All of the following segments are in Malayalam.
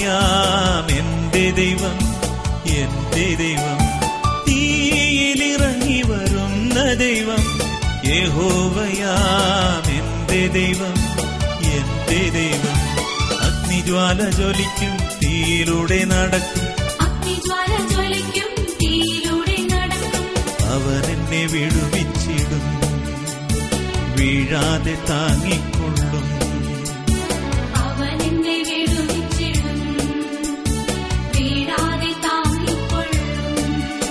യഹോവയാം എന്റെ ദൈവം, എന്റെ ദൈവം. തീയിലിറങ്ങി വരുന്ന ദൈവം, യഹോവയാം എന്റെ ദൈവം, എന്റെ ദൈവം. അഗ്നിജ്വാല ജ്വലിക്കും തീയിലൂടെ നടക്കും, അഗ്നിജ്വാല ജ്വലിക്കും തീയിലൂടെ നടക്കും. അവൻ എന്നെ വിടുവിച്ചിടും, വീഴാതെ താങ്ങിക്കൊള്ളും. അവൻ എന്നെ വിടുവിച്ചിടും, വീഴാതെ താങ്ങിക്കൊള്ളും.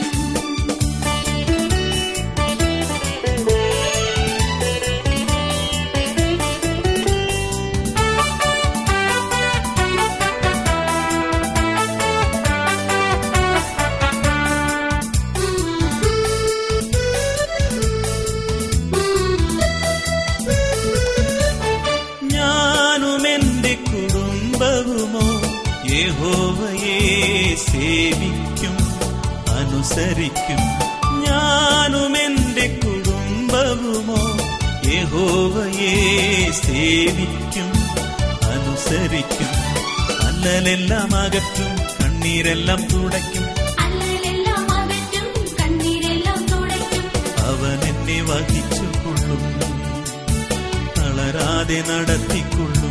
യഹോവയെ സേവിക്കും, അനുസരിക്കും. ഞാനും എന്റെ കുടുംബവുമോ യഹോവയെ സേവിക്കും, അനുസരിക്കും. അല്ലലെല്ലാം അകറ്റും, കണ്ണീരെല്ലാം തുടയ്ക്കും, അല്ലലെല്ലാം അകറ്റും, കണ്ണീരെല്ലാം തുടയ്ക്കും. അവൻ എന്നെ വഹിച്ചുകൊള്ളും, തളരാതെ നടത്തിക്കൊള്ളും.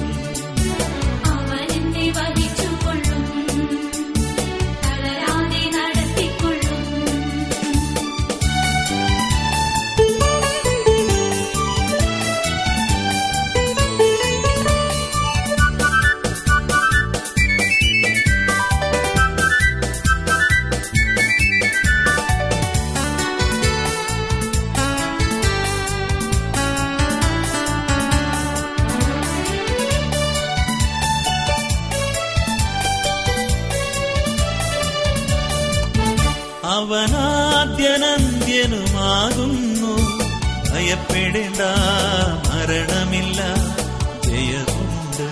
അവനാദ്യനന്ത്യനുമാകുന്നു, ഭയപ്പെടേണ്ട, മരണമില്ല, ജയമുണ്ട്.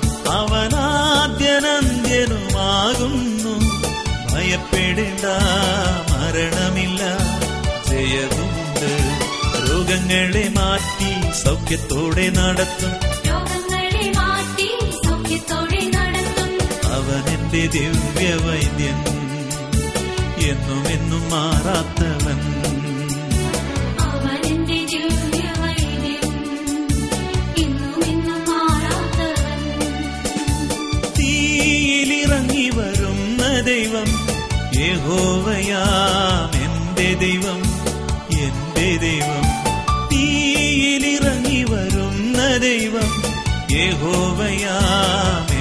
അവനാദ്യനന്ത്യനുമാകുന്നു, ഭയപ്പെടേണ്ട, മരണമില്ല, ജയമുണ്ട്. രോഗങ്ങളെ മാറ്റി സൗഖ്യത്തോടെ നടത്തും, രോഗങ്ങളെ മാറ്റി സൗഖ്യത്തോടെ നടത്തും. അവൻ എന്റെ ദിവ്യവൈദ്യൻ, എന്നും എന്നും മാറാത്തവൻ. അവൻ എന്റെ ദിവ്യവൈദ്യൻ, എന്നും എന്നും മാറാത്തവൻ. തീയിലിറങ്ങി വരുന്ന ദൈവം, യഹോവയാം എന്റെ ദൈവം, എന്റെ ദൈവം. തീയിലിറങ്ങി വരുന്ന ദൈവം, യഹോവയാം